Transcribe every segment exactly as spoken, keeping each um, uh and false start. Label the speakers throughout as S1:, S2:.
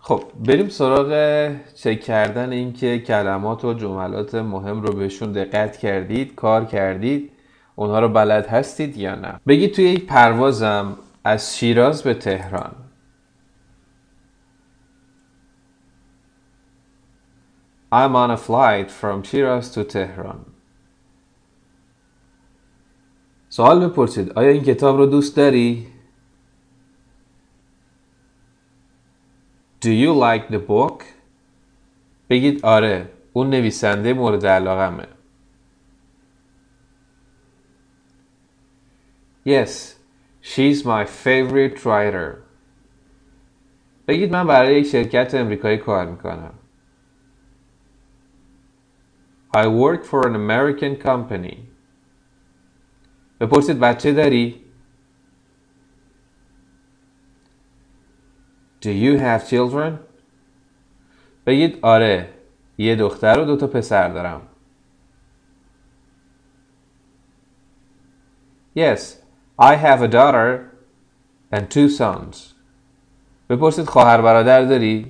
S1: خب بریم سراغ چک کردن اینکه کلمات و جملات مهم رو بهشون دقت کردید، کار کردید، اونها رو بلد هستید یا نه. بگید توی یک پروازم از شیراز به تهران. I'm on a flight from Shiraz to Tehran. سوال بپرسید آیا این کتاب رو دوست داری؟ Do you like the book? بگید آره، اون نویسنده مورد علاقمه. Yes, she's my favorite writer. بگید من برای یک شرکت امریکایی کار میکنم. I work for an American company. بپرسید بچه داری؟ Do you have children? بگید آره، یه دختر و دو تا پسر دارم. Yes, I have a daughter and two sons. بپرسید خواهر برادر داری؟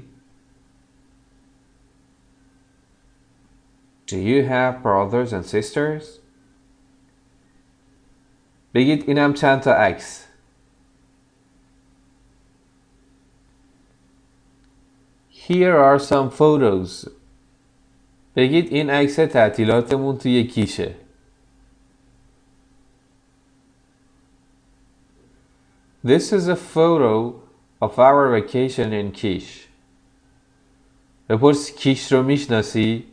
S1: Do you have brothers and sisters? بگید اینم چند تا عکس. Here are some photos. بگید این عکس تعطیلاتمون توی کیشه. This is a photo of our vacation in Kish. بپرس کیش رو میشناسی؟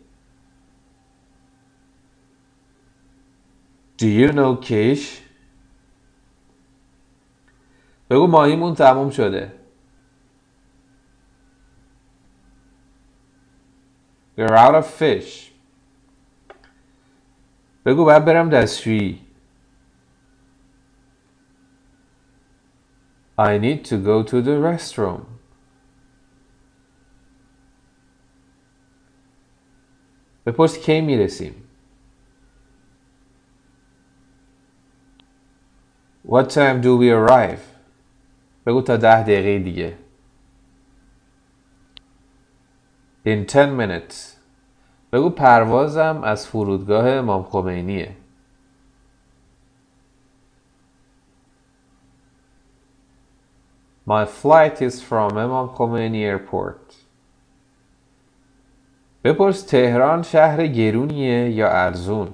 S1: Do you know Kish? بگو ماهیمون تموم شده. We're out of fish. بگو باید برم دستشویی. I need to go to the restroom. بپرس کی میرسیم. What time do we arrive? بگو تا ده دقیقه دیگه. In ten minutes. بگو پروازم از فرودگاه امام خمینیه. My flight is from امام خمینی airport. بپرس تهران شهر گرونیه یا ارزون؟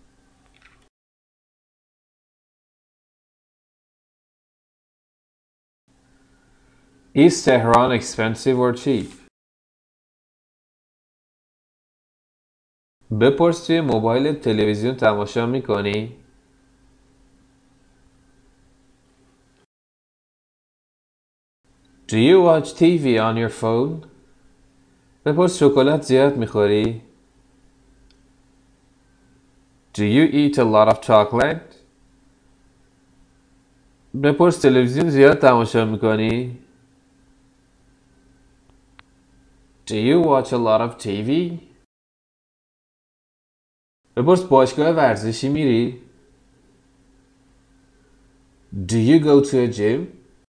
S1: Is Tehran expensive or cheap? بپرس توی موبایل تلویزیون تماشا میکنی؟ Do you watch تی وی on your phone? بپرس شکلات زیاد میخوری؟ Do you eat a lot of chocolate? بپرس تلویزیون زیاد تماشا میکنی؟ Do you watch a lot of تی وی? بپرس باشگاه ورزشی میری؟ Do you go to a gym?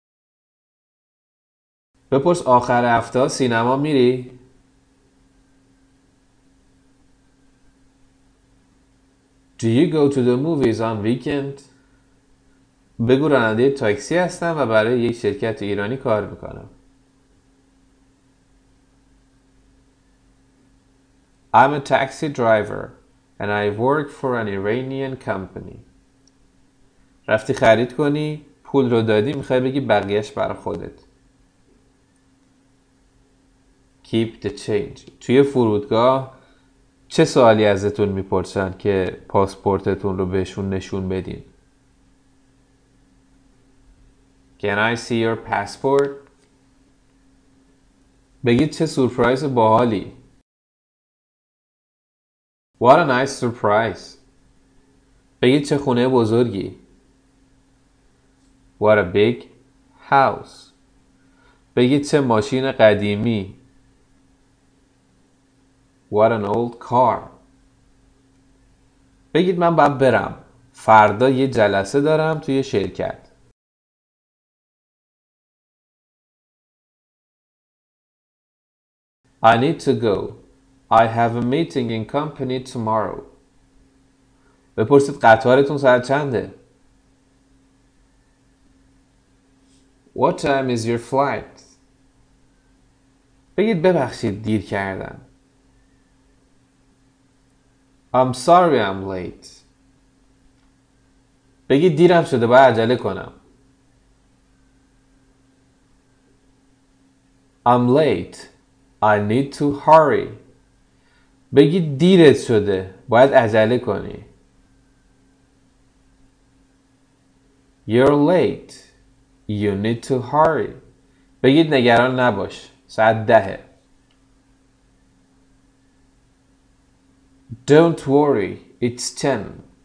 S1: بپرس آخر هفته سینما میری؟ Do you go to the movies on weekend? بگو راننده تاکسی هستم و برای یک شرکت ایرانی کار میکنم. I'm a taxi driver and I work for an Iranian company. رفتی خرید کنی، پول رو دادی، میخوای بگی بقیهش برای خودت. Keep the change. توی فرودگاه چه سوالی ازتون میپرسن که پاسپورتتون رو بهشون نشون بدین؟ Can I see your passport? بگید چه سورپرایز باحالی. What a nice surprise. بگید چه خونه بزرگی. What a big house. بگید چه ماشین قدیمی. What an old car. بگید من باید برم. فردا یه جلسه دارم توی شرکت. I need to go. I have a meeting in company tomorrow. بپرسید قطارتون ساعت چنده؟ What time is your flight? بگید ببخشید دیر کردم. I'm sorry I'm late. بگید دیرم شده باید عجله کنم. I'm late. I need to hurry. بگید دیرت شده باید عجله کنی. You're late. You need to hurry. بگید نگران نباش ساعت دهه. Don't worry. It's ten.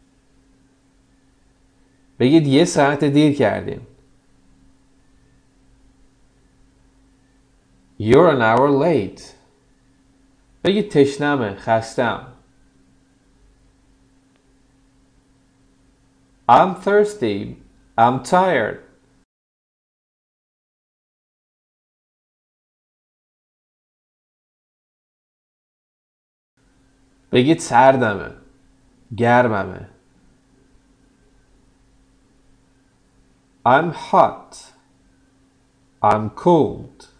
S1: بگید یه ساعت دیر کردیم. You're an hour late. بگید تشنمه خستم. I'm thirsty. I'm tired. بگید سردمه گرممه. I'm hot. I'm cold.